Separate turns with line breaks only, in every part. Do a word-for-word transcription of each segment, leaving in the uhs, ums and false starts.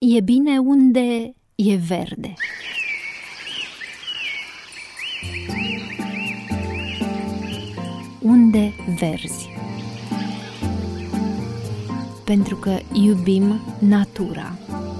E bine unde e verde. Unde verzi. Pentru că iubim natura.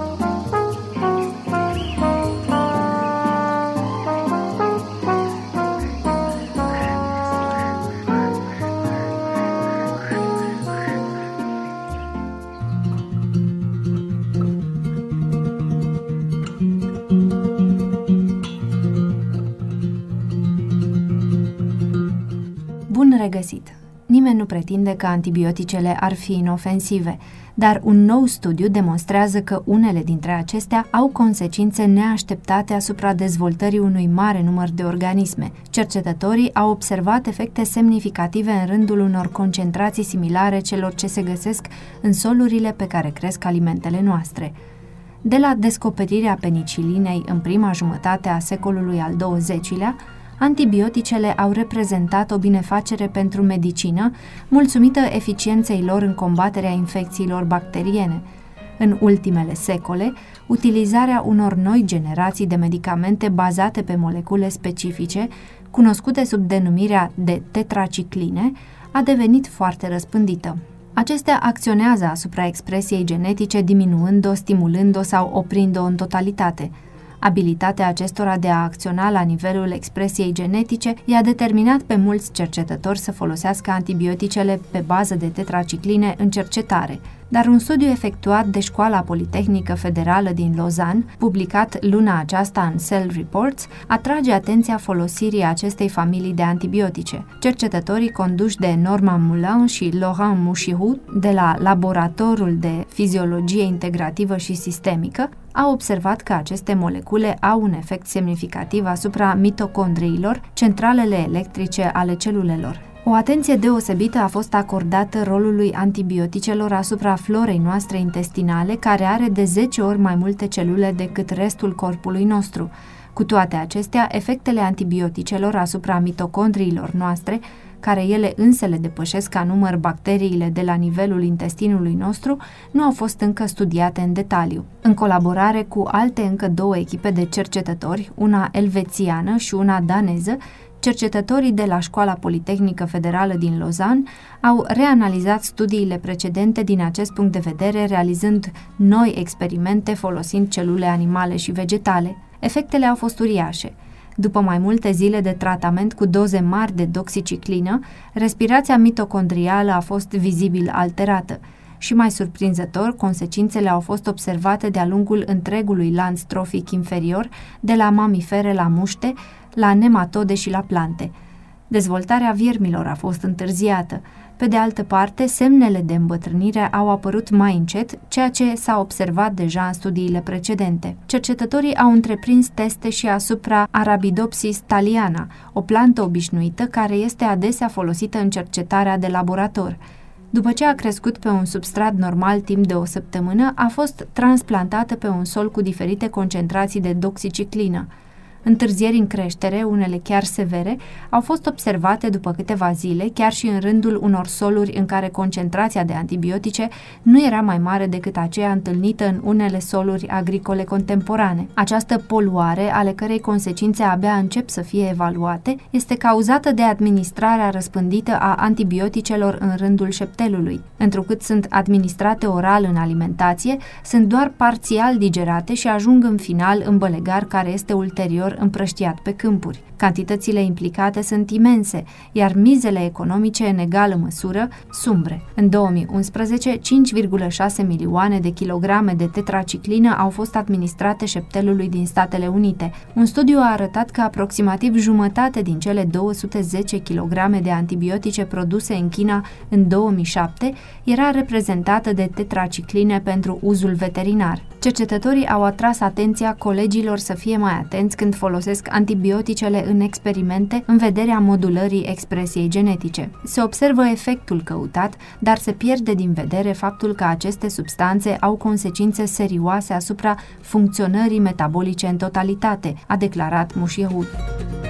Bun regăsit! Nimeni nu pretinde că antibioticele ar fi inofensive, dar un nou studiu demonstrează că unele dintre acestea au consecințe neașteptate asupra dezvoltării unui mare număr de organisme. Cercetătorii au observat efecte semnificative în rândul unor concentrații similare celor ce se găsesc în solurile pe care cresc alimentele noastre. De la descoperirea penicilinei în prima jumătate a secolului al douăzecilea, antibioticele au reprezentat o binefacere pentru medicină, mulțumită eficienței lor în combaterea infecțiilor bacteriene. În ultimele secole, utilizarea unor noi generații de medicamente bazate pe molecule specifice, cunoscute sub denumirea de tetracicline, a devenit foarte răspândită. Acestea acționează asupra expresiei genetice, diminuând-o, stimulând-o sau oprind-o în totalitate. Abilitatea acestora de a acționa la nivelul expresiei genetice i-a determinat pe mulți cercetători să folosească antibioticele pe bază de tetracicline în cercetare. Dar un studiu efectuat de Școala Politehnică Federală din Lausanne, publicat luna aceasta în Cell Reports, atrage atenția folosirii acestei familii de antibiotice. Cercetătorii conduși de Norman Moulin și Laurent Mouchirou de la Laboratorul de Fiziologie Integrativă și Sistemică au observat că aceste molecule au un efect semnificativ asupra mitocondriilor, centralele electrice ale celulelor. O atenție deosebită a fost acordată rolului antibioticelor asupra florei noastre intestinale, care are de zece ori mai multe celule decât restul corpului nostru. Cu toate acestea, efectele antibioticelor asupra mitocondriilor noastre, care ele însele depășesc ca număr bacteriile de la nivelul intestinului nostru, nu au fost încă studiate în detaliu. În colaborare cu alte încă două echipe de cercetători, una elvețiană și una daneză, cercetătorii de la Școala Politehnică Federală din Lausanne au reanalizat studiile precedente din acest punct de vedere, realizând noi experimente folosind celule animale și vegetale. Efectele au fost uriașe. După mai multe zile de tratament cu doze mari de doxiciclină, respirația mitocondrială a fost vizibil alterată. Și mai surprinzător, consecințele au fost observate de-a lungul întregului lanț trofic inferior, de la mamifere la muște, la nematode și la plante. Dezvoltarea viermilor a fost întârziată. Pe de altă parte, semnele de îmbătrânire au apărut mai încet, ceea ce s-a observat deja în studiile precedente. Cercetătorii au întreprins teste și asupra Arabidopsis thaliana, o plantă obișnuită care este adesea folosită în cercetarea de laborator. După ce a crescut pe un substrat normal timp de o săptămână, a fost transplantată pe un sol cu diferite concentrații de doxiciclină. Întârzieri în creștere, unele chiar severe, au fost observate după câteva zile, chiar și în rândul unor soluri în care concentrația de antibiotice nu era mai mare decât aceea întâlnită în unele soluri agricole contemporane. Această poluare, ale cărei consecințe abia încep să fie evaluate, este cauzată de administrarea răspândită a antibioticelor în rândul șeptelului. Întrucât sunt administrate oral în alimentație, sunt doar parțial digerate și ajung în final în bălegar, care este ulterior împrăștiat pe câmpuri. Cantitățile implicate sunt imense, iar mizele economice în egală măsură sumbre. În două mii unsprezece, cinci virgulă șase milioane de kilograme de tetraciclină au fost administrate șeptelului din Statele Unite. Un studiu a arătat că aproximativ jumătate din cele două sute zece kilograme de antibiotice produse în China în două mii șapte era reprezentată de tetracicline pentru uzul veterinar. Cercetătorii au atras atenția colegilor să fie mai atenți când folosesc antibioticele în experimente în vederea modulării expresiei genetice. Se observă efectul căutat, dar se pierde din vedere faptul că aceste substanțe au consecințe serioase asupra funcționării metabolice în totalitate, a declarat Mouchirou.